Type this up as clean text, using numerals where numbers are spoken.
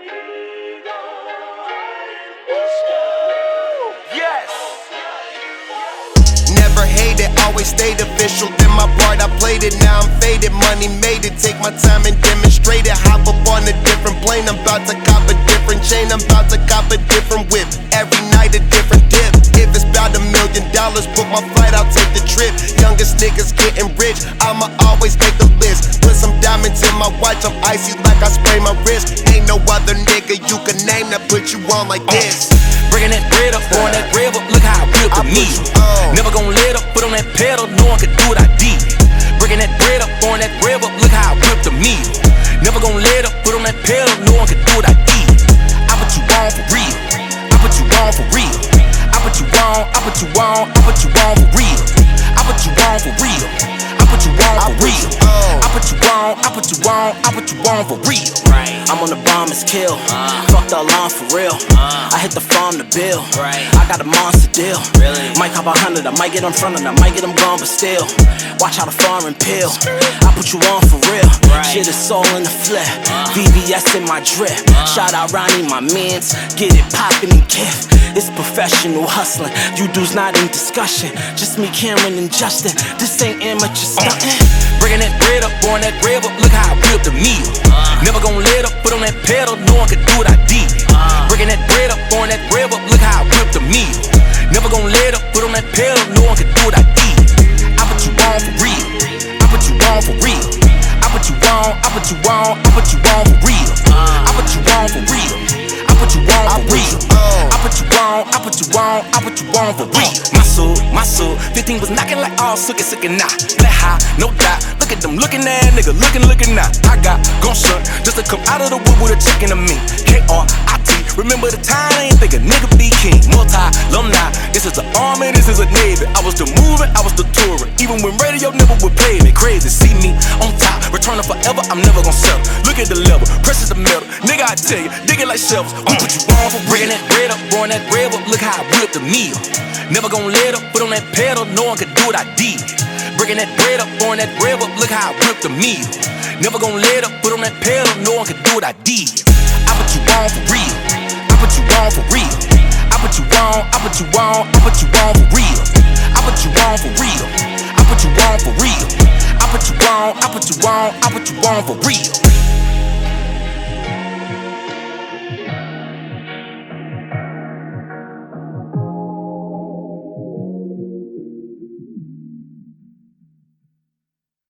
Yes. Never hated, always stayed official. Did my part, I played it. Now I'm faded, money made it. Take my time and demonstrate it. Hop up on a different plane. I'm about to cop a different chain. I'm about to cop a different whip. Every night a different dip. If it's about $1 million, book my flight, I'll take the trip. Youngest niggas getting rich, I'ma always make the list. Put some diamonds in my watch, I'm icy like I spray my wrist. Ain't no other nigga you can name that put you on like this. Bringing that bread up, throwing that bread up, look how I whip the needle. Never gon' let up, put on that pedal, no one can do what I did. Bringing that bread up, throwing that bread up, look how I whip the needle. Never gon' let up, put on that pedal, no one can do what I did. I put you on for real, I put you on for real. I put you on, I put you on, I put you on for real. I put you on for real, I put you on for real. I put you on, I put you on, I put you on for real. I'm on the bomb, it's kill. Fuck the alarm for real. I hit the farm to bill. I got a monster deal. Might cop 100, I might get in front of them, I might get them gone, but still. Watch how the foreign peel. I put you on for real. Shit is soul in the flip. VVS in my drip. Shout out Ronnie, my mans. Get it poppin' and kiff. It's professional hustling. You dudes not in discussion. Just me, Cameron, and Justin. This ain't amateur stuntin'. Bringing that bread up, throwing that bread up, look how I whip the needle. Never gon' let up, put on that pedal, no one can do what I did. Bringing that bread up, throwing that bread up, look how I whip the needle. Never gon' let up, put on that pedal, no one can do what I did. I put you on for real, I put you on for real. I put you on, I put you on, I put you on for real. I put you on for real, I put you on for real. I put you on, I put you on, I put you on for real. My soul, 15 was knocking like all sucky nah. That high, no doubt. Look at them looking at nigga, looking now. I got gunshot just to come out of the wood with a chicken to me. KRIT, remember the time I ain't think a nigga be king. Multi-alumni, this is an army, this is a navy. I was the moving, I was the touring. Even when radio never would pay me. Crazy, see me on top, returning forever, I'm never gon' settle. Look at the level, precious the metal. Nigga, I tell you, dig it like shovels. We put you on for bringing that bread up, throwing that bread up, look how I whip the meal. Never gon' let up, put on that pedal, no one can do what I did. Bringing that bread up, throwing that bread up, look how I whip the meal. Never gon' let up, put on that pedal, no one can do what I did. I put you on for real, I put you on for real. I put you on, I put you on, I put you on for real. I put you on for real, I put you on for real. I put you on, I put you on, I put you on for real.